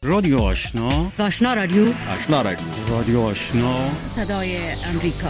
رادیو آشنا، آشنا رادیو، آشنا رادیو، رادیو آشنا، صدای امریکا.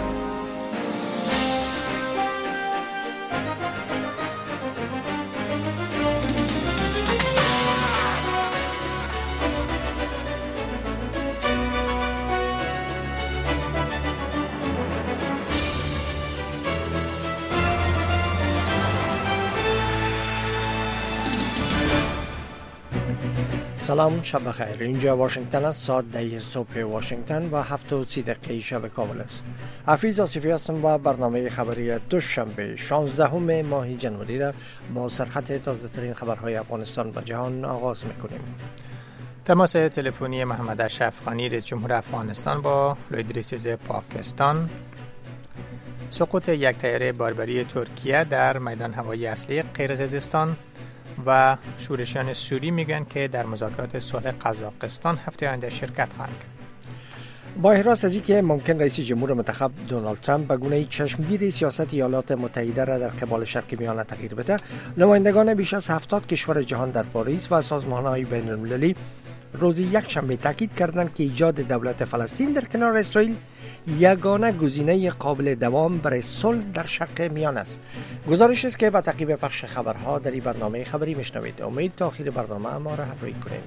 سلام، شب بخیر. اینجا واشنگتن است. ساعت 10 صبح واشنگتن و 7:30 شب کابل است. حفیظ آصفی هستم و برنامه خبری دوشنبه 16 ماه جنوری را با سرخط تازه ترین خبرهای افغانستان و جهان آغاز میکنیم. تماس تلفنی محمد اشرف غنی رئیس جمهور افغانستان با لوید رئیس پاکستان. سقوط یک طیاره باربری ترکیه در میدان هوایی اصلی قرقیزستان و شورشیان سوری میگن که در مذاکرات صلح قزاقستان هفته آینده شرکت خواهند کرد. با احراز از اینکه ممکن رئیس جمهور منتخب دونالد ترامپ به گونه چشمگیر سیاست ایالات متحده را در قبال شرق میانه تغییر بده، نمایندگان بیش از 70 کشور جهان در پاریس و سازمان‌های بین‌المللی روز یکشنبه تاکید کردند که ایجاد دولت فلسطین در کنار اسرائیل یگانه گزینه قابل دوام برای صلح در شرق میانه است. گزارش است که با تعقیب پخش خبرها در این برنامه خبری میشنوید. امید تا آخر برنامه ما را همراهی کنید.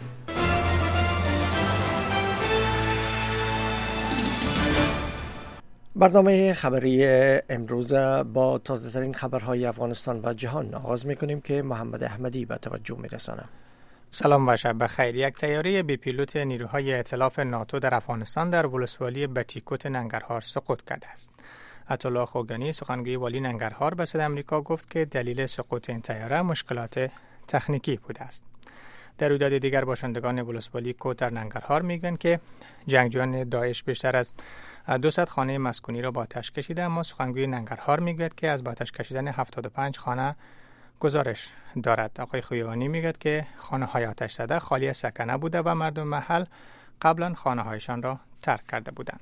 برنامه خبری امروز با تازه ترین خبرهای افغانستان و جهان آغاز میکنیم که محمد احمدی به توجه میرسانه. سلام و شب بخیر. یک طیاره بی پیلوت نیروهای ائتلاف ناتو در افغانستان در ولسوالی بتیکوت ننگرهار سقوط کرده است. عطاالله خوگانی سخنگوی والی ننگرهار به صدای آمریکا گفت که دلیل سقوط این طیاره مشکلات تکنیکی بوده است. در رویداد دیگر باشندگان ولسوالی کوت در ننگرهار میگن که جنگجویان داعش بیشتر از 200 خانه مسکونی را با آتش کشیده، اما سخنگوی ننگرهار میگوید که از با آتش کشیدن 75 خانه گزارش دارد. آقای خوگانی میگوید که خانه های آتش زده خالی از سکنه بوده و مردم محل قبلا خانه هایشان را ترک کرده بودند.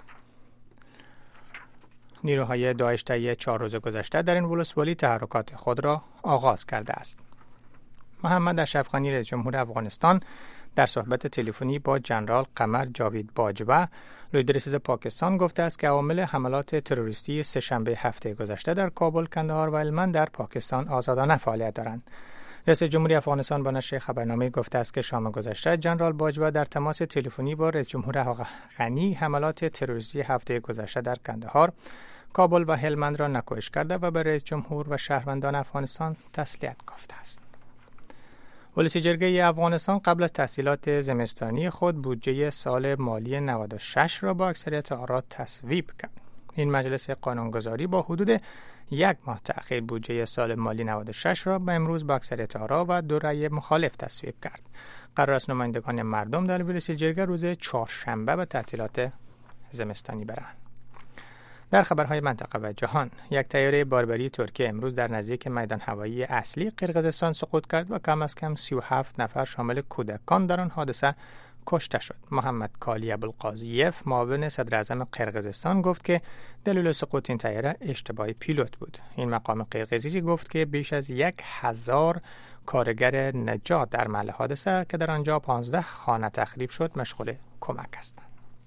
نیروهای داعش طی 4 روز گذشته در این ولسوالی تحرکات خود را آغاز کرده است. محمد اشرف غنی رئیس جمهور افغانستان در صحبت تلفنی با جنرال قمر جاوید باجوه لوید رئیس پاکستان گفته است که عوامل حملات تروریستی سه‌شنبه هفته گذشته در کابل، کندهار و هلمند در پاکستان آزادانه فعالیت دارند. رئیس جمهوری افغانستان با نشر خبرنامه گفته است که شام گذشته جنرال باجوه در تماس تلفنی با رئیس جمهور غنی حملات تروریستی هفته گذشته در کندهار، کابل و هلمند را نکوهش کرده و به رئیس جمهور و شهروندان افغانستان تسلیت گفته است. ولس جرگه افغانستان قبل از تحصیلات زمستانی خود بودجه سال مالی 96 را با اکثریت آرا تصویب کرد. این مجلس قانونگذاری با حدود 1 ماه تأخیر بودجه سال مالی 96 را به امروز با اکثریت آرا و 2 رأی مخالف تصویب کرد. قرار است نمایندگان مردم در ولس جرگه روز چهارشنبه به تعطیلات زمستانی برند. در خبرهای منطقه و جهان، یک طیاره باربری ترکیه امروز در نزدیک میدان هوایی اصلی قرقیزستان سقوط کرد و کم از کم 37 نفر شامل کودکان در آن حادثه کشته شد. محمد کالی ابوالقاضیف معاون صدر اعظم قرقیزستان گفت که دلیل سقوط این طیاره اشتباه پیلوت بود. این مقام قرقیزی گفت که بیش از 1000 کارگر نجات در محل حادثه که در آنجا 15 خانه تخریب شد مشغول کمک هستند.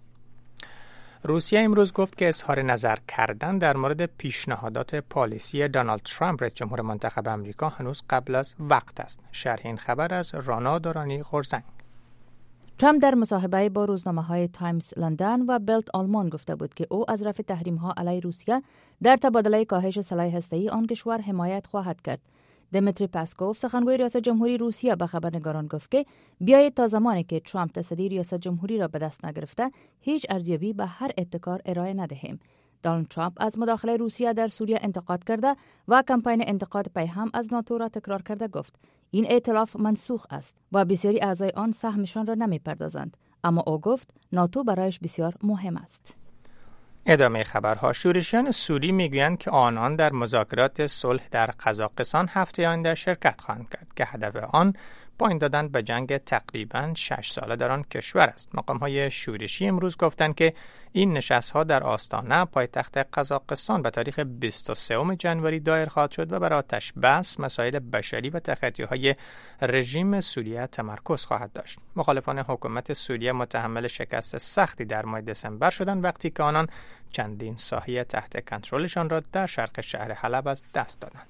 روسیه امروز گفت که اظهار نظر کردن در مورد پیشنهادات پالیسی دونالد ترامپ رئیس جمهور منتخب آمریکا هنوز قبل از وقت است. شرح این خبر از رانا دورانی خورزنگ. ترامپ در مصاحبه با روزنامه‌های تایمز لندن و بلد آلمان گفته بود که او از رفع تحریم‌ها علیه روسیه در تبادله کاهش سلاح هسته‌ای آن کشور حمایت خواهد کرد. دمیتری پاسکوف سخنگوی ریاست جمهوری روسیه به خبرنگاران گفت که بیایید تا زمانی که ترامپ تصدی ریاست جمهوری را به دست نگرفته هیچ ارزیابی به هر ابتکار ارائه ندهیم. دونالد ترامپ از مداخله روسیه در سوریه انتقاد کرده و کمپین انتقاد پی هم از ناتو را تکرار کرده گفت این ائتلاف منسوخ است و بسیاری اعضای آن سهمشان را نمی‌پردازند، اما او گفت ناتو برایش بسیار مهم است. ادامه خبرها. شورشیان سوری میگویند که آنان در مذاکرات صلح در قزاقستان هفته آینده شرکت خواهند کرد که هدف آن پایان دادن به جنگ تقریباً 6 ساله در آن کشور است. مقام‌های شورشی امروز گفتند که این نشست‌ها در آستانه پایتخت قزاقستان به تاریخ 23 جنوری دایر خواهد شد و بر آتش بس، مسائل بشری و تخطی‌های رژیم سوریه تمرکز خواهد داشت. مخالفان حکومت سوریه متحمل شکست سختی در ماه دسامبر شدند وقتی که آنان چندین ساحه تحت کنترلشان را در شرق شهر حلب از دست دادند.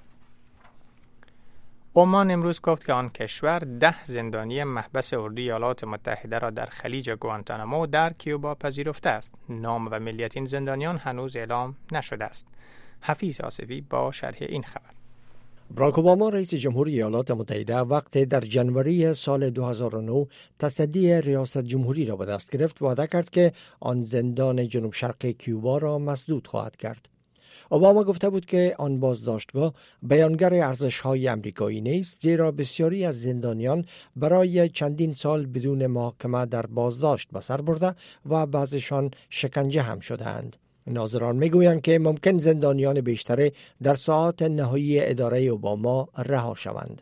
عمان امروز گفت که آن کشور 10 زندانی محبس اردوی ایالات متحده را در خلیج گوانتانامو در کیوبا پذیرفته است. نام و ملیت این زندانیان هنوز اعلام نشده است. حفیظ آصفی با شرح این خبر. باراک اوباما رئیس جمهوری ایالات متحده وقتی در جنوری سال 2009 تصدی ریاست جمهوری را به دست گرفت وعده کرد که آن زندان جنوب شرق کیوبا را مسدود خواهد کرد. اوباما گفته بود که آن بازداشتگاه بیانگر ارزش‌های آمریکایی نیست، زیرا بسیاری از زندانیان برای چندین سال بدون محاکمه در بازداشت به سر برده و بعضیشان شکنجه هم شده‌اند. ناظران میگویند که ممکن زندانیان بیشتری در ساعات نهایی اداره اوباما رها شوند.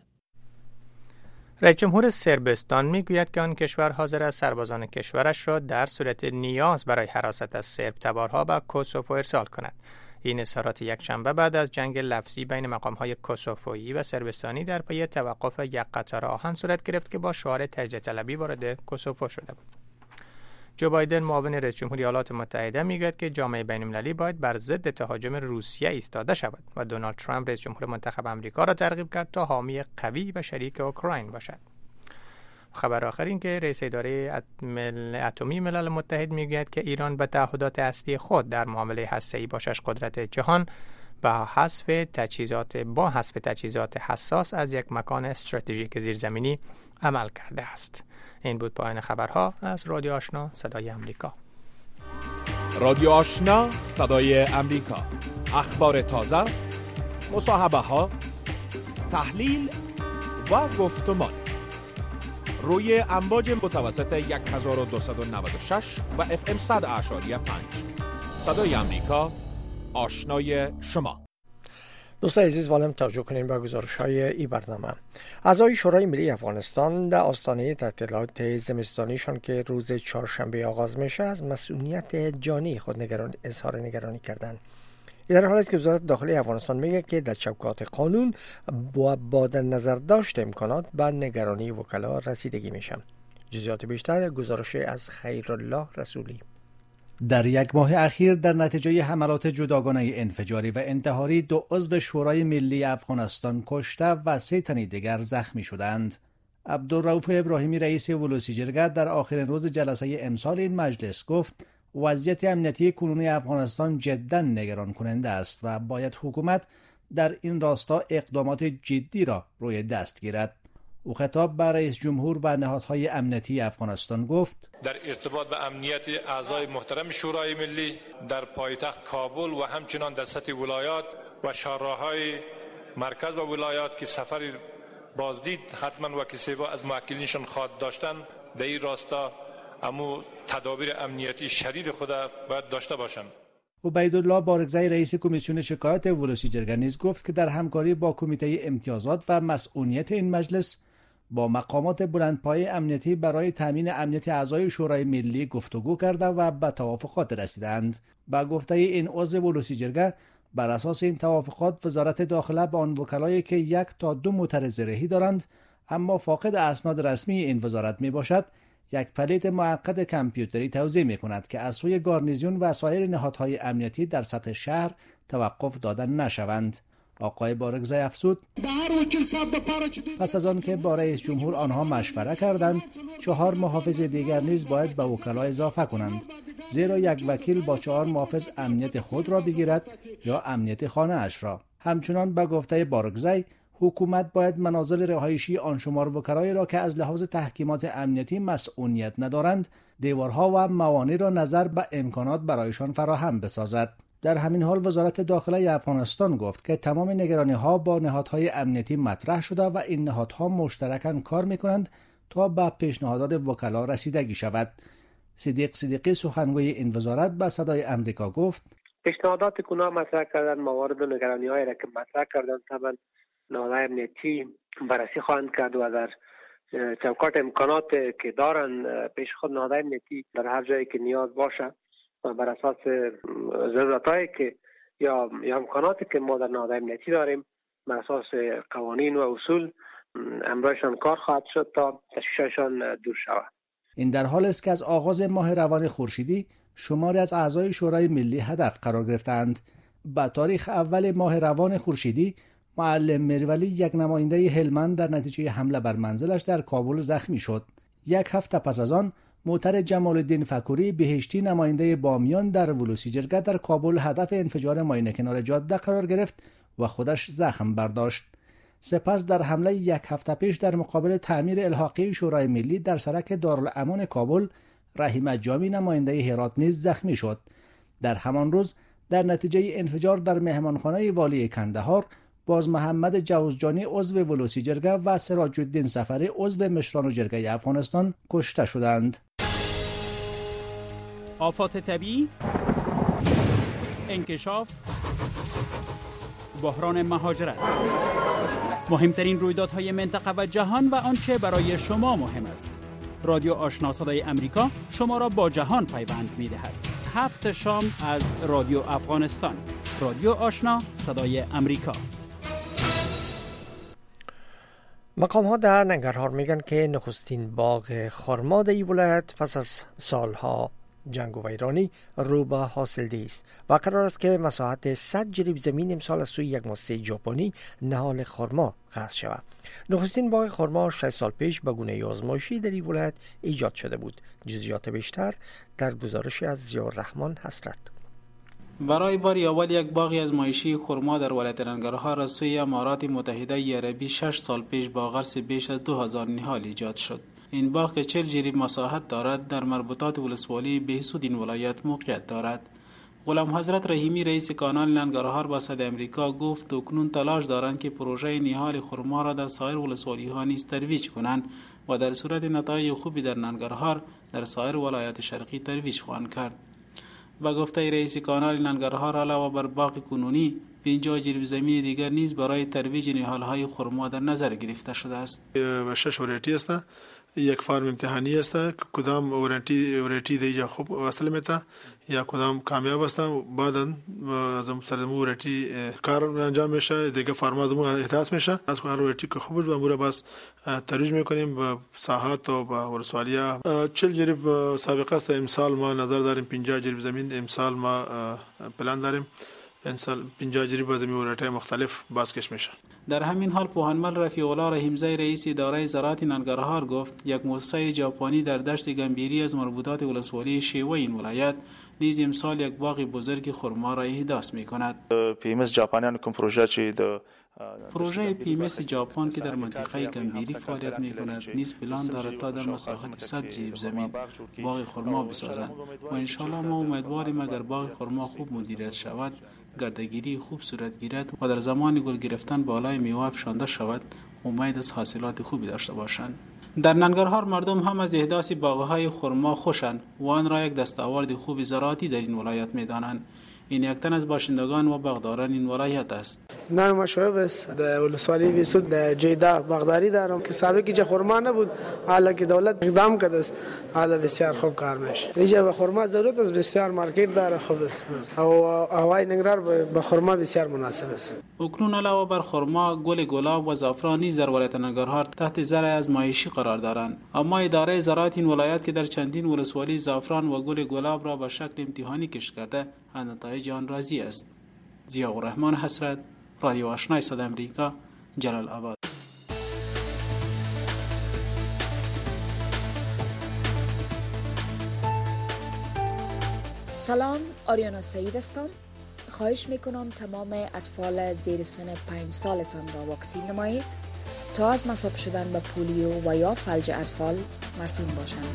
رئیس جمهور صربستان میگوید که آن کشور حاضر است سربازان کشورش را در صورت نیاز برای حراست از صرب تبارها به کوسوو ارسال کند. این اظهارات یک شنبه بعد از جنگ لفظی بین مقام‌های کوسوویی و صربستانی در پی توقف یک قطار آهن صورت گرفت که با شعار تجزیه طلبی وارد کوسوو شده بود. جو بایدن معاون رئیس جمهوری ایالات متحده میگوید که جامعه بین‌المللی باید بر ضد تهاجم روسیه ایستاده شود و دونالد ترامپ رئیس جمهور منتخب آمریکا را ترغیب کرد تا حامی قوی و شریک اوکراین باشد. خبر آخر این که رئیس اداره اتمی ملل متحد میگوید که ایران به تعهدات اصلی خود در معامله هسته‌ای با 6 قدرت جهان با حذف تجهیزات حساس از یک مکان استراتژیک زیرزمینی عمل کرده است. این بود پایان خبرها از رادیو آشنا صدای امریکا. رادیو آشنا صدای امریکا، اخبار تازه، مصاحبه ها، تحلیل و گفتمان روی امواج متوسط 1296 و FM 100.5 صدای امریکا، آشنای شما. دوستان عزیز، والم توجه کنیم به گزارش‌های این برنامه. اعضای شورای ملی افغانستان در آستانه تعطیلات زمستانیشان که روز چهارشنبه آغاز میشه از مسئولیت جانی خود اظهار نگرانی کردند. این در حالی است که وزارت داخلی افغانستان میگه که در چوکات قانون با در نظر داشت امکانات به نگرانی وکلا رسیدگی میشه. جزئیات بیشتر گزارش از خیرالله رسولی. در یک ماه اخیر در نتیجه حملات جداگانه انفجاری و انتحاری 2 عضو شورای ملی افغانستان کشته و 3 تن دیگر زخمی شدند. عبدالرؤوف ابراهیمی رئیس ولوسی جرگه در آخرین روز جلسه امسال این مجلس گفت وضعیت امنیتی کنونی افغانستان جدا نگران کننده است و باید حکومت در این راستا اقدامات جدی را روی دست گیرد. او خطاب به رئیس جمهور و نهادهای امنیتی افغانستان گفت در ارتباط به امنیت اعضای محترم شورای ملی در پایتخت کابل و همچنان در سطح ولایات و شهرهای مرکز و ولایات که سفر بازدید حتما و کسی با از موکلینشان خواد داشتن در این راستا امو تدابیر امنیتی شدید خود باید داشته باشند. عبیدالله بارگزی رئیس کمیسیون شکایات ولوسی جرگه نیز گفت که در همکاری با کمیته امتیازات و مسئولیت این مجلس با مقامات بلندپایه امنیتی برای تامین امنیت اعضای شورای ملی گفتگو کرده و به توافقات رسیدند. با گفته این عضو ولوسی جرگه بر اساس این توافقات وزارت داخله به آن وکلایی که 1 تا 2 معترض رهی دارند اما فاقد اسناد رسمی این وزارت می باشد یک پلیت موقت کامپیوتری توزیع می کند که از سوی گارنیزیون و سایر نهادهای امنیتی در سطح شهر توقف داده نشوند. آقای بارگزی افزود پس از آن که با رئیس جمهور آنها مشوره کردند 4 محافظ دیگر نیز باید به وکلا اضافه کنند، زیرا یک وکیل با 4 محافظ امنیت خود را بگیرد یا امنیت خانه اش را. همچنان به گفته بارگزی حکومت باید منازل رهایشی آن شمار وکلایی را که از لحاظ تحکیمات امنیتی مسئولیت ندارند دیوارها و موانع را نظر به امکانات برایشان فراهم بسازد. در همین حال وزارت داخله افغانستان گفت که تمام نگرانی‌ها با نهادهای امنیتی مطرح شده و این نهادها مشترکاً کار می‌کنند تا به پیشنهادات وکلا رسیدگی شود. صدیقی سخنگوی این وزارت به صدای امریکا گفت پیشنهادات که اونا مطرح کردن موارد و نگرانی‌هایی را که مطرح کردن طبعا نهادهای امنیتی بررسی خواهند کرد و در چوکاٹ امکانات که دارن پیش خود نهادهای امنیتی در هر جایی که نیاز باشه و بر اساس ضرورتایی که یا امکاناتی که ما در نهادهای امنیتی داریم بر اساس قوانین و اصول امرایشان کار خواهد شد تا تشویششان دور شود. این در حال است که از آغاز ماه روان خورشیدی شماری از اعضای شورای ملی هدف قرار گرفتند. با تاریخ اول ماه روان خورشیدی معلم میرولی یک نماینده هلمند در نتیجه حمله بر منزلش در کابل زخمی شد. یک هفته پس از آن معترض جمال الدین فکوری بهشتی نماینده بامیان در ولوسی جرگه در کابل هدف انفجار ماین کنار جاده قرار گرفت و خودش زخم برداشت. سپس در حمله یک هفته پیش در مقابل تعمیر الحاقی شورای ملی در سرک دارالامان کابل رحیم جامی نماینده هرات نیز زخمی شد. در همان روز در نتیجه انفجار در مهمانخانه والی کندهار باز محمد جوزجانی عضو ولوسی جرگه و سراج الدین سفری عضو مشران جرگه افغانستان کشته شدند. آفات طبیعی، انکشاف، بحران مهاجرت، مهمترین رویدادهای منطقه و جهان و آنچه برای شما مهم است. رادیو آشنا صدای امریکا شما را با جهان پیوند می‌دهد. 7 شام از رادیو افغانستان. رادیو آشنا صدای امریکا. مقام ها در ننگرهار میگن که نخستین باغ خرما در این ولایت پس از سالها جنگ و ویرانی رو به حاصلدهی است و قرار است که مساحت 100 جریب زمین امسال از سوی یک مؤسسه ژاپنی نهال خرما غصب شود. نخستین باغ خرما 6 سال پیش به گونه آزمایشی در این ولایت ایجاد شده بود. جزئیات بیشتر در گزارش از ضیاءالرحمن حسرت. برای بار اول یک باغ آزمایشی خرما در ولایت ننگرهار از سوی امارات متحده عربی 6 سال پیش با غرس بیش از 2000 نهال ایجاد شد. این باغ که 40 جریب مساحت دارد در مربوطات ولسوالی بهسود این ولایت موقعیت دارد. غلام حضرت رحیمی رئیس کانال ننگرهار با صدای امریکا گفت اکنون تلاش دارند که پروژه نهال خرما را در سایر ولسوالی ها نیز ترویج کنند و در صورت نتایج خوبی در ننگرهار در سایر ولایات شرقی ترویج خواهند کرد. با گفته رئیس کانال ننگرهار علاوه بر باغ کنونی 50 جریب زمین دیگر نیز برای ترویج نهال‌های خرما در نظر گرفته شده است. 6 ورایتی است. یک فارم امتحانی است که کدام ورایتی دیگه خوب وصل میته یا کدام کامیاب است. بعدا از سرمو ورایتی کار انجام میشه، دیگه فارم از مو احداث میشه. از هر ورایتی که خوب بود مورا بس ترویج میکنیم به ساحات و به ولسوالیا. 40 جریب سابقه است. امسال ما نظر داریم 50 جریب زمین امسال ما پلان داریم. امسال 50 جریب زمین ورایتی مختلف بازکش میشه. در همین حال پوهنمل رفیع الله رحیمزی رئیس اداره زراعت ننگرهار گفت یک مؤسسه ژاپنی در دشت گنبیری از مربوطات ولسوالی شیوه این ولایت نیز امسال یک باغ بزرگ خرما را احداث می‌کند. پیمس ژاپنیان کوم پروژه چی پروژه پیمس ژاپن که در منطقه گنبیری فعالیت می‌کند نیز پلان دارد تا در مساحت 100 جریب زمین باغ خرما بسازند و ان شاء الله ما امیدواریم اگر باغ خرما خوب مدیریت شود گردگیری خوب صورت گیرد و در زمان گل گرفتن بالای میوه افشانده شود امید از حاصلات خوبی داشته باشند. در ننگرهار مردم هم از احداث باغ‌های خرما خوشند و آن را یک دستاورد خوب زراعتی در این ولایت می‌دانند. این یک تن از باشندگان و باغداران این ولایت است. نام شعیب است. در ولسوالی بهسود در جیدا باغداری دارم که سابقا که خرما نبود، حالا که دولت اقدام کرده است حالا بسیار خوب کار میشه. اینجا به خرما ضرورت است، بسیار مارکت داره خوب است و هوای ننگرهار به خرما بسیار مناسب است. اکنون علاوه بر خرما گل گلاب و زعفران نیز در ولایت ننگرهار تحت زرع آزمایشی قرار دارند، اما اداره زراعت این ولایت که در چندین ولسوالی زعفران و گل گلاب را به شکل امتحانی کشت کرده از نتایج آن راضی است. ضیاءالرحمن حسرت، رادیو آشنای صدای امریکا، جلال آباد. سلام، آریانا سعید هستم. خواهش میکنم تمام اطفال زیر سن 5 سالتان را واکسین نمایید تا از مصاب شدن به پولیو و یا فلج اطفال مسئول باشند.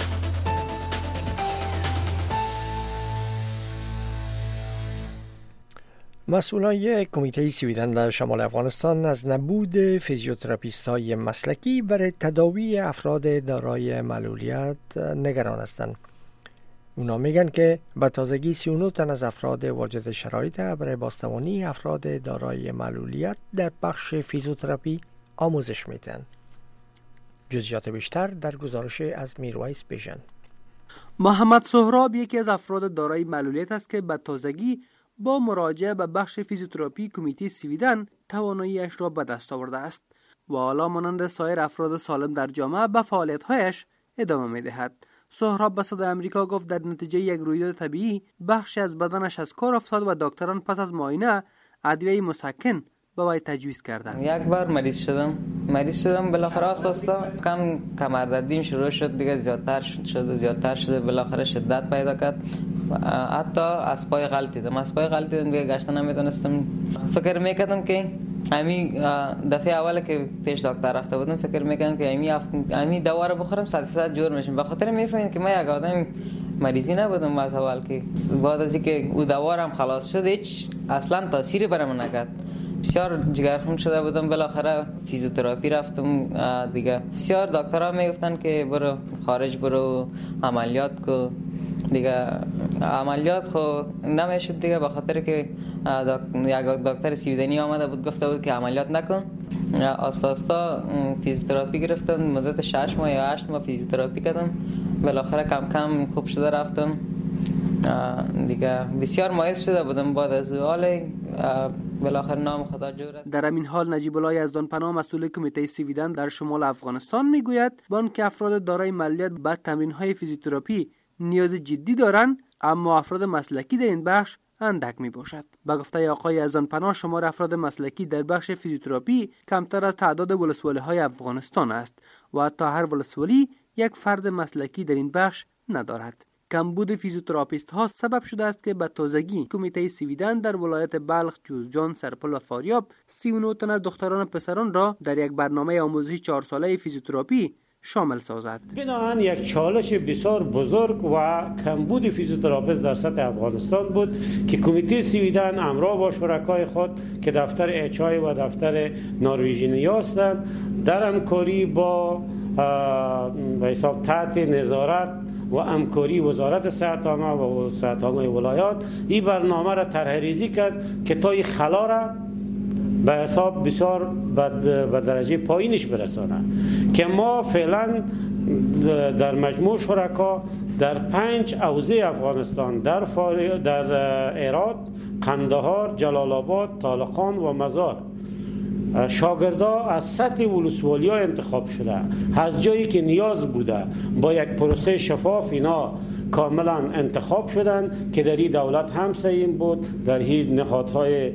مسئولان یک کمیته سیویدن در شمال افغانستان از نبود فیزیوتراپیست های مسلکی برای تداوی افراد دارای معلولیت نگران هستند. اونا میگن که به تازگی 39 تن از افراد واجد شرایط برای بازتوانی افراد دارای معلولیت در بخش فیزیوتراپی آموزش میدن. جزئیات بیشتر در گزارش از میرویس بیژن. محمد سهراب یکی از افراد دارای معلولیت است که به تازگی با مراجعه به بخش فیزیوتراپی کمیته سویدن تواناییش را به دست آورده است و حالا مانند سایر افراد سالم در جامعه به فعالیت‌هایش ادامه می‌دهد. سهراب به صدای آمریکا گفت در نتیجه یک رویداد طبیعی بخشی از بدنش از کار افتاد و دکتران پس از معاینه ادویه مسکن به وی تجویز کردند. یک بار مریض شدم بالاخره آساستا کمر دردیم شروع شد، دیگه زیادتر شده بالاخره شدت پیدا کرد. حتی از پای غلطیدم دیگه گشتن نمیتونستم. فکر میکردم که دفعه اوله که پیش دکتر رفته بودم فکر میکردم که امی دوا رو بخورم 100% جور میشم. به خاطر میفهمید که من یک آدم مریضی نبودم از اول، که بعد از اینکه او دوا هم خلاص شد هیچ اصلا تاثیری برام نکرد. بسیار جگرخون شده بودم، بالاخره فیزیوتراپی رفتم دیگه. بسیار دکترها میگفتن که برو خارج، برو عملیات کو. دیگه عملیات خو نمیشد دیگه، به خاطر که یک دکتر سویدنی آمده بود گفته بود که عملیات نکن. آساستا فیزیوتراپی گرفتم، مدت 6 ماه یا 8 ماه فیزیوتراپی کردم، بالاخره کم کم خوب شده رفتم دیگه. بسیار مایوس شده بودم بعد از حال بالاخره نام خدا جور است. در همین حال نجیب الله یزدانپناه مسئول کمیته سویدن در شمال افغانستان میگوید با آنکه افراد دارای معلولیت به تمرین‌های فیزیوتراپی نیاز جدی دارند، اما افراد مسلکی در این بخش اندک می باشد. به گفته آقای یزدانپناه شمار افراد مسلکی در بخش فیزیوتراپی کمتر از تعداد ولسوالی‌های افغانستان است و حتی هر ولسوالی یک فرد مسلکی در این بخش ندارد. کمبود فیزیوتراپیست ها سبب شده است که به تازگی کمیته سویدن در ولایت بلخ، جوزجان، سرپل و فاریاب 39 تن از دختران و پسران را در یک برنامه آموزشی 4 ساله فیزیوتراپی شامل سازد. بنابراین یک چالش بسیار بزرگ و کمبود فیزیوتراپیست در سطح افغانستان بود که کمیته سویدن همراه با شرکای خود که دفتر اچای و دفتر نروژی هستند در همکاری با به حساب تحت نظارت و همکاری وزارت صحت عامه و صحت عامه ولایات این برنامه را طرح‌ریزی کرد که تا این خلا را به حساب بسیار به درجه پایینش برسانه، که ما فعلا در مجموع شرکا در 5 حوزه افغانستان در هرات، قندهار، جلال آباد، طالقان و مزار شاگردا از سطح ولسوالی ها انتخاب شده، از جایی که نیاز بوده با یک پروسه شفاف اینا کاملا انتخاب شدن که در این دولت هم سیم بود، در این نهادهای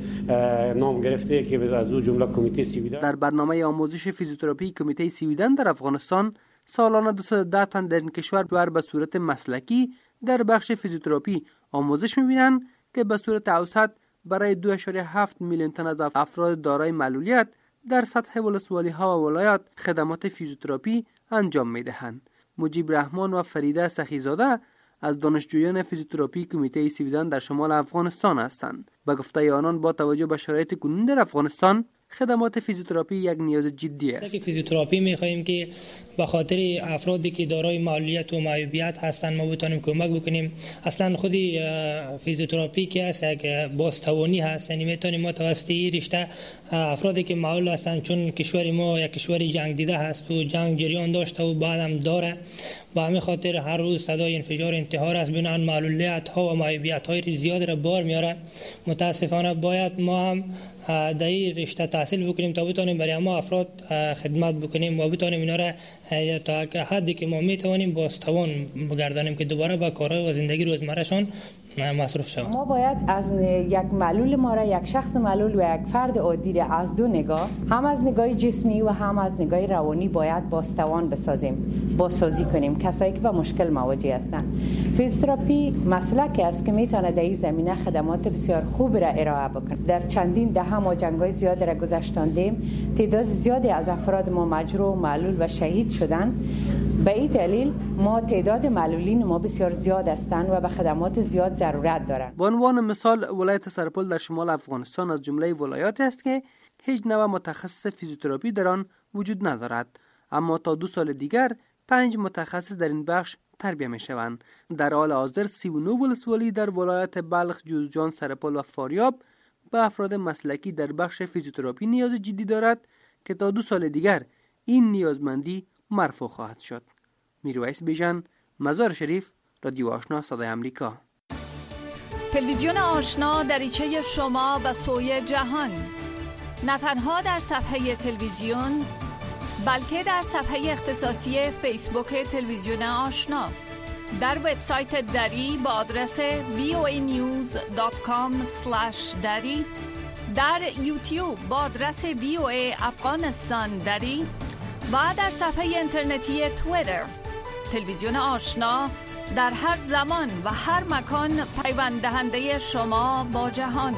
نام گرفته که از او جمله کمیته سویدن. در برنامه آموزش فیزیوتراپی کمیته سویدن در افغانستان سالانه 210 تن در این کشور به صورت مسلکی در بخش فیزیوتراپی آموزش می‌بینند که به صورت اوسط برای 2.7 میلیون تن از افراد دارای معلولیت در سطح ولسوالی‌ها و ولایات خدمات فیزیوتراپی انجام می‌دهند. مجیب رحمان و فریده سخیزاده از دانشجویان فیزیوتراپی کمیته سویدن در شمال افغانستان هستند. به گفته آنان با توجه به شرایط کنونی در افغانستان خدمات فیزیوتراپی یک نیاز جدی است. فیزیوتراپی می‌خواهیم که به خاطر افرادی که دارای معلولیت و معیوبیت هستند ما بتونیم کمک بکنیم. اصلا خود فیزیوتراپی که است یک بازتوانی هست، یعنی میتونیم ما توسط رشته افرادی که معلول هستند، چون کشور ما یک کشور جنگ دیده هست و جنگ جریان داشته و بعدم داره، با همین خاطر هر روز صدای انفجار انتحار از بنان معلولیت ها و معیوبیت های زیاد را بار میاره. متاسفانه باید ما هم در این رشته تحصیل بکنیم تا بتونیم برای ما افراد خدمت بکنیم و بتونیم اینا را تا حدی که ما میتوانیم بازتوان بگردانیم که دوباره با کارهای و زندگی روزمرهشان مصروف شوند. ما باید از یک معلول ما را، یک شخص معلول و یک فرد عادی را از دو نگاه، هم از نگاه جسمی و هم از نگاه روانی باید بازتوان بسازیم، بازسازی کنیم کسایی که با مشکل مواجه هستند. فیزیوتراپی مسلکی است که میتونه در این زمینه خدمات بسیار خوب را ارائه بکنه. در چندین دهه ما جنگ‌های زیاد را گذشتاندیم، تعداد زیادی از افراد ما مجروح، معلول و شهید شدند. به این دلیل ما تعداد معلولین ما بسیار زیاد هستند و به خدمات زیاد ضرورت دارند. به عنوان مثال ولایت سرپل در شمال افغانستان از جمله ولایاتی است که هیچ نوع متخصص فیزیوتراپی در آن وجود ندارد، اما تا 2 سال دیگر 5 متخصص در این بخش تربیت می‌شوند. در حال حاضر 39 ولسوالی در ولایت بلخ، جوزجان، سرپل و فاریاب به افراد مسلکی در بخش فیزیوتراپی نیاز جدی دارد که تا 2 سال دیگر این نیازمندی مرفوع خواهد شد. میرویس بیژن، مزار شریف، رادیو آشنا صدای امریکا. تلویزیون آشنا دریچه شما به سوی جهان، نه تنها در صفحه تلویزیون بلکه در صفحه اختصاصی فیسبوک تلویزیون آشنا، در وبسایت دری با آدرس voanews.com/dari، در یوتیوب با آدرس VOA افغانستان دری و در صفحه اینترنتی توییتر. تلویزیون آشنا در هر زمان و هر مکان پیوند دهنده شما با جهان.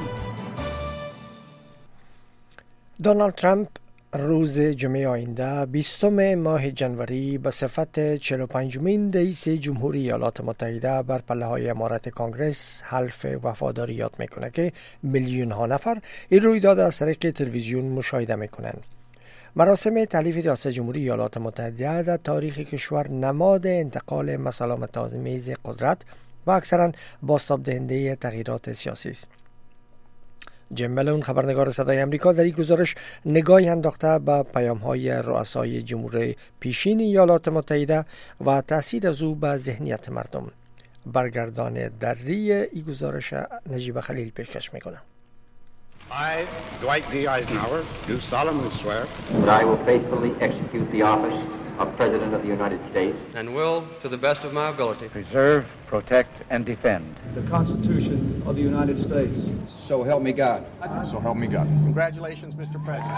دونالد ترامپ روز جمعه آینده 20 ماه جنوری به صفت 45مین رئیس جمهوری ایالات متحده بر پله‌های عمارت کانگرس حلف وفاداری یاد میکنه که میلیون ها نفر این رویداد از طریق تلویزیون مشاهده میکنند. مراسم تحلیف ریاست جمهوری ایالات متحده در تاریخ کشور نماد انتقال مسالمت‌آمیز قدرت و اکثرا بازتاب دهنده تغییرات سیاسی است. جیم ملون خبرنگار صدای امریکا در این گزارش نگاهی انداخته به پیام‌های رؤسای جمهور پیشین ایالات متحده و تاثیر از او به ذهنیت مردم. برگردان دری این گزارش نجیب خلیل پیشکش میکنه. I, Dwight D. Eisenhower, do solemnly swear that I will faithfully execute the office of President of the United States and will, to the best of my ability, preserve, protect, and defend the Constitution of the United States. So help me God. So help me God. Congratulations, Mr. President.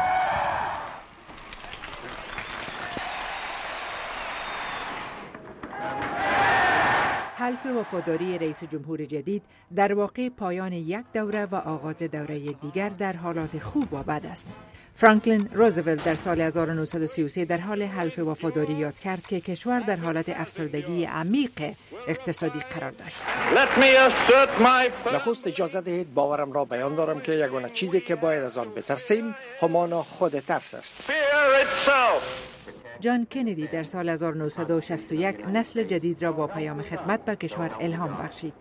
حلف وفاداری رئیس جمهور جدید در واقع پایان یک دوره و آغاز دوره دیگر در حالات خوب و بد است. فرانکلین روزولت در سال 1933 در حال حلف وفاداری یاد کرد که کشور در حالت افسردگی عمیق اقتصادی قرار داشت. نخست اجازه دهید باورم را بیان دارم که یگانه چیزی که باید از آن بترسیم همانا خود ترس است. جان کندی در سال 1961 نسل جدید را با پیام خدمت به کشور الهام بخشید.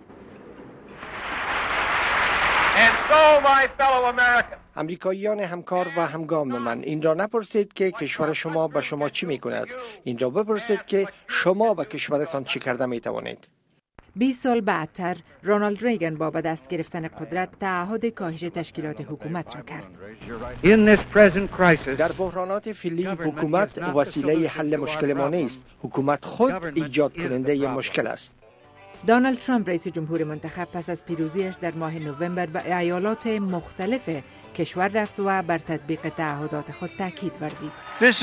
امریکاییان همکار و همگام من، این را نپرسید که کشور شما به شما چی می کند، این را بپرسید که شما به کشورتان چی کرده می توانید. 20 سال بعدتر رونالد ریگن با به دست گرفتن قدرت تعهد کاهش تشکیلات حکومت را کرد. در بحرانات فعلی حکومت وسیله حل مشکل ما نیست، حکومت خود ایجاد کننده مشکل است. دونالد ترامپ رئیس جمهور منتخب پس از پیروزیش در ماه نوامبر به ایالات مختلف کشور رفت و بر تطبیق تعهدات خود تاکید ورزید.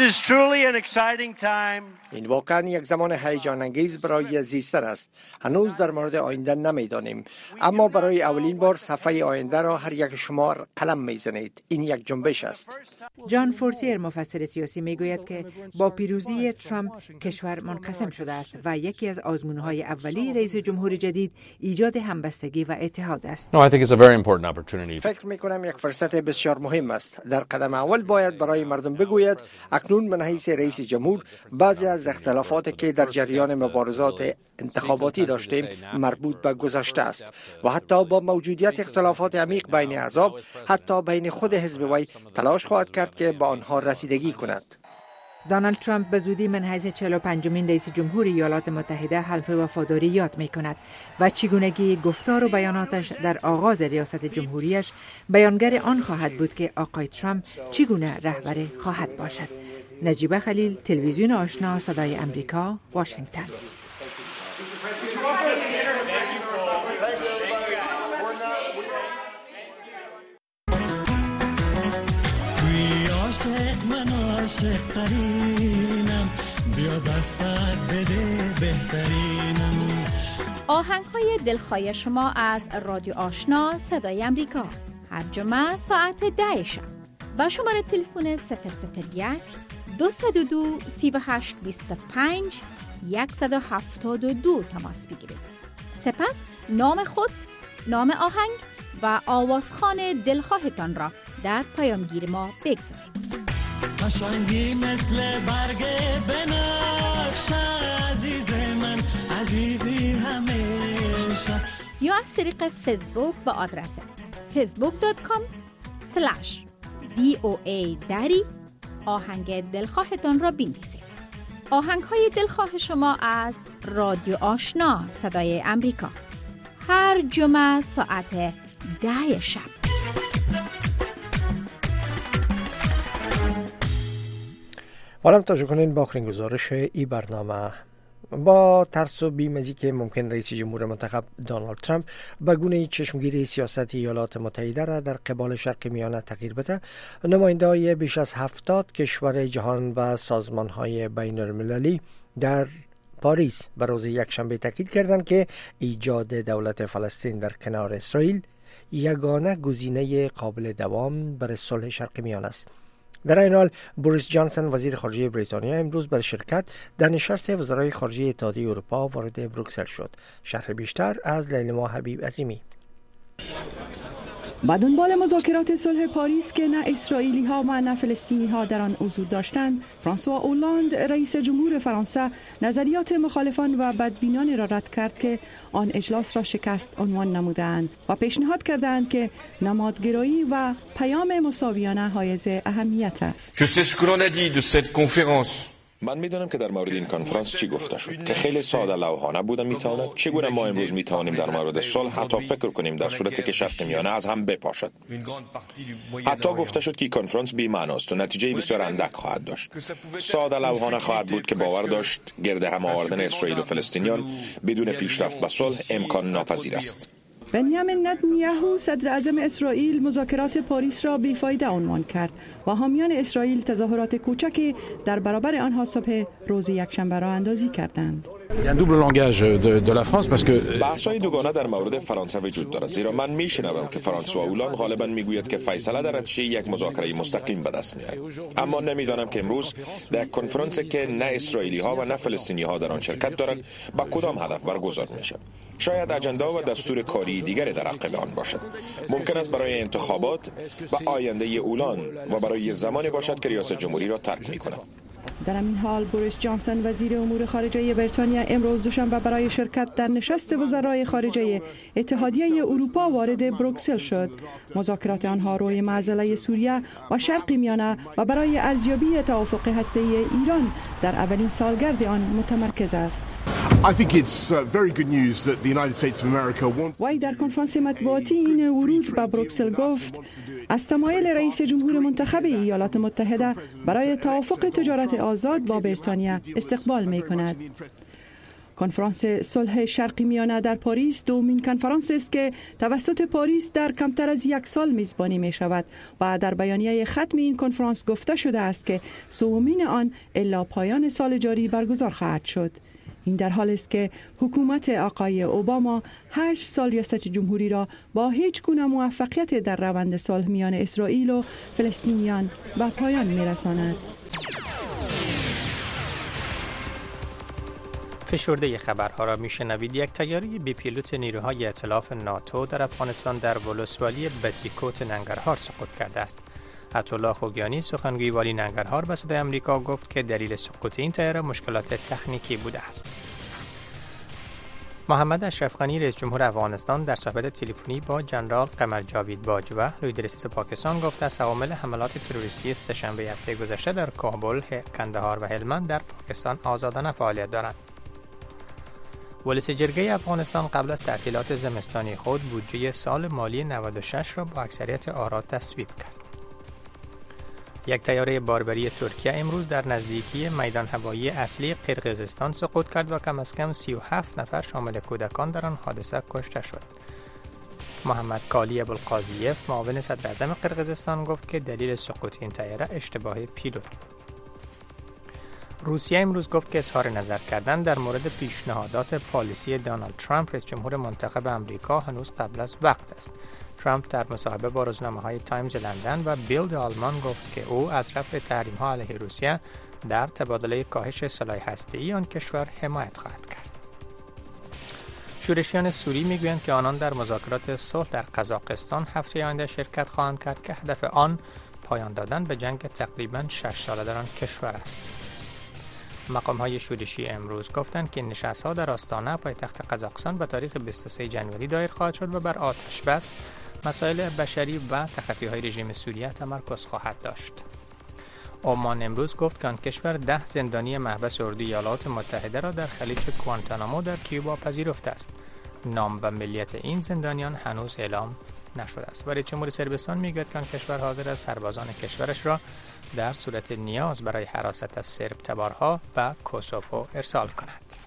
این واقعا یک زمان هیجان انگیز برای زیستن است. هنوز در مورد آینده نمیدانیم، اما برای اولین بار صفحه آینده را هر یک شما قلم میزنید. این یک جنبش است. جان فورتیر مفسر سیاسی میگوید که با پیروزی ترامپ کشور منقسم شده است و یکی از آزمون‌های اولیه رئیس جمهور جدید ایجاد همبستگی و اتحاد است. فکر میکنم یک فرصت بسیار مهم است. در قدم اول باید برای مردم بگوید اکنون من حیث رئیس جمهور بعضی از اختلافاتی که در جریان مبارزات انتخاباتی داشتیم مربوط به گذشته است و حتی با موجودیت اختلافات عمیق بین احزاب، حتی بین خود حزب وی، تلاش خواهد کرد که به آنها رسیدگی کند. دونالد ترامپ به زودی منحیز 45مین رئیس جمهور ایالات متحده حلف وفاداری یاد می کند و چگونگی گفتار و بیاناتش در آغاز ریاست جمهوریش بیانگر آن خواهد بود که آقای ترامپ چگونه رهبر خواهد باشد. نجیب خلیل، تلویزیون آشنا صدای امریکا، واشنگتن. من عاشق ترینم، بیا دستک بده بهترینم. آهنگ‌های دلخواه شما از رادیو آشنا صدای امریکا هر جمعه ساعت 10 شب با شماره تلفن 001 202 38 25 172 تماس بگیرید. سپس نام خود، نام آهنگ و آوازخوان دلخواهتان را در پیامگیر ما بگذارید. قشنگی مثل برگ بنفشه، عزیز من عزیزی همیشه. یا از طریق فیسبوک با آدرس facebook.com/voa dari آهنگ دلخواهتان را بنویسید. آهنگ‌های دلخواه شما از رادیو آشنا صدای امریکا، هر جمعه ساعت 10 شب. حالا توجه کنین با آخرین گزارش ای برنامه. با ترس و بیم از اینکه ممکن رئیس جمهور منتخب دونالد ترامپ به گونه چشمگیری سیاست ایالات متحده را در قبال شرق میانه تغییر بده، نماینده‌های بیش از 70 کشور جهان و سازمان‌های بین‌المللی در پاریس به روز یکشنبه تاکید کردند که ایجاد دولت فلسطین در کنار اسرائیل یگانه گزینه قابل دوام برای صلح شرق میانه است. در این حال بوریس جانسن وزیر خارجه بریتانیا امروز برای شرکت در نشست وزرای خارجه اتحادیه اروپا وارد بروکسل شد. شرح بیشتر از لیلما حبیب عظیمی. با دنبال مذاکرات صلح پاریس که نه اسرائیلی ها و نه فلسطینی ها در آن حضور داشتند، فرانسوا اولاند رئیس جمهور فرانسه نظریات مخالفان و بدبینان را رد کرد که آن اجلاس را شکست عنوان نمودند و پیشنهاد کردند که نمادگرایی و پیام مساویانه حائز اهمیت است. من میدانم که در مورد این کنفرانس چی گفته شد که خیلی ساده لوحانه بوده. میتواند چگونه ما امروز میتوانیم در مورد صلح حتی فکر کنیم در صورتی که شرق میانه از هم بپاشد. حتی گفته شد که کنفرانس بی معناست و نتیجه بسیار اندک خواهد داشت. ساده لوحانه خواهد بود که باور داشت گرد هم آوردن اسرائیل و فلسطینیان بدون پیشرفت به صلح امکان ناپذیر است. بنیامین نتانیاهو صدر اعظم اسرائیل مذاکرات پاریس را بیفایده عنوان کرد و حامیان اسرائیل تظاهرات کوچکی در برابر آنها صبح روز یکشنبه را اندازی کردند. بحث‌های دوگانه در مورد فرانسه وجود دارد، زیرا من میشنوم که فرانسوا اولان غالبا میگوید که فیصله در نتیجه یک مذاکره مستقیم به دست میآید. اما نمیدانم که امروز در کنفرانسی که نه اسرائیلی ها و نه فلسطینی ها در آن شرکت دارند با کدام هدف برگزار میشه. شاید اجندا و دستور کاری دیگری در عقب آن باشد. ممکن است برای انتخابات و آینده اولان و برای زمانی باشد که ریاست جمهوری را ترک می‌کند. در این حال بوریس جانسن وزیر امور خارجه بریتانیا امروز دوشنبه برای شرکت در نشست وزرای خارجه اتحادیه اروپا وارد بروکسل شد. مذاکرات آنها روی معضله سوریه و شرق میانه و برای ارزیابی توافق هسته‌ای ایران در اولین سالگرد آن متمرکز است. وی در کنفرانس مطبوعاتی این ورود به بروکسل گفت از تمایل رئیس جمهور منتخب ایالات متحده برای توافق تجارت آزاد با بریتانیا استقبال می کند. کنفرانس صلح شرق میانه در پاریس دومین کنفرانس است که توسط پاریس در کمتر از یک سال میزبانی می شود و در بیانیه ختم این کنفرانس گفته شده است که سومین آن الی پایان سال جاری برگزار خواهد شد. این در حالی است که حکومت آقای اوباما 8 سال ریاست جمهوری را با هیچ گونه موفقیت در روند صلح میان اسرائیل و فلسطینیان به پایان می‌رساند. فشرده خبرها را میشنوید. یک طیاره بی پیلوت نیروهای ائتلاف ناتو در افغانستان در ولسوالی بتیکوت ننگرهار سقوط کرده است. عطاالله خوگیانی سخنگوی والی ننگرهار به صدای آمریکا گفت که دلیل سقوط این طیاره مشکلات تکنیکی بوده است. محمد اشرف غنی رئیس جمهور افغانستان در صحبت تلفنی با جنرال قمر جاوید باجوه لیدرسیس پاکستان گفت از عوامل حملات تروریستی سه‌شنبه هفته گذشته در کابل، کندهار و هلمند در پاکستان آزادانه فعالیت دارند. ولس جرگه افغانستان قبل از تعطیلات زمستانی خود بودجه سال مالی 96 را با اکثریت آرا تصویب کرد. یک طیاره باربری ترکیه امروز در نزدیکی میدان هوایی اصلی قرقیزستان سقوط کرد و کم از کم 37 نفر شامل کودکان در آن حادثه کشته شد. محمد کالی ابوالقاضیف معاون صدر اعظم قرقیزستان گفت که دلیل سقوط این طیاره اشتباه پیلوت بود. روسیه امروز گفت که اظهار نظر کردن در مورد پیشنهادات پالیسی دونالد ترامپ رئیس جمهور منتخب آمریکا هنوز قبل از وقت است. ترامپ در مصاحبه با روزنامه‌های تایمز لندن و بیلد آلمان گفت که او از رفع تحریم‌ها علیه روسیه در تبادله کاهش سلاح هسته‌ای آن کشور حمایت خواهد کرد. شورشیان سوری میگویند که آنان در مذاکرات صلح در قزاقستان هفته آینده شرکت خواهند کرد که هدف آن پایان دادن به جنگ تقریباً 6 ساله در آن کشور است. مقام‌های شورشی امروز گفتند که نشست‌ها در آستانه پایتخت قزاقستان به تاریخ 23 جنوری دایر خواهد شد و بر آتش بس، مسائل بشری و تخطی‌های رژیم سوریه تمرکز خواهد داشت. عمان امروز گفت که آن کشور 10 زندانی محبس اردوی ایالات متحده را در خلیج کوانتانامو در کیوبا پذیرفته است. نام و ملیت این زندانیان هنوز اعلام نشده است. ولی جمهوری صربستان میگوید که آن کشور حاضر است سربازان کشورش را در صورت نیاز برای حراست از سرب تبارها و کوسوو ارسال کند.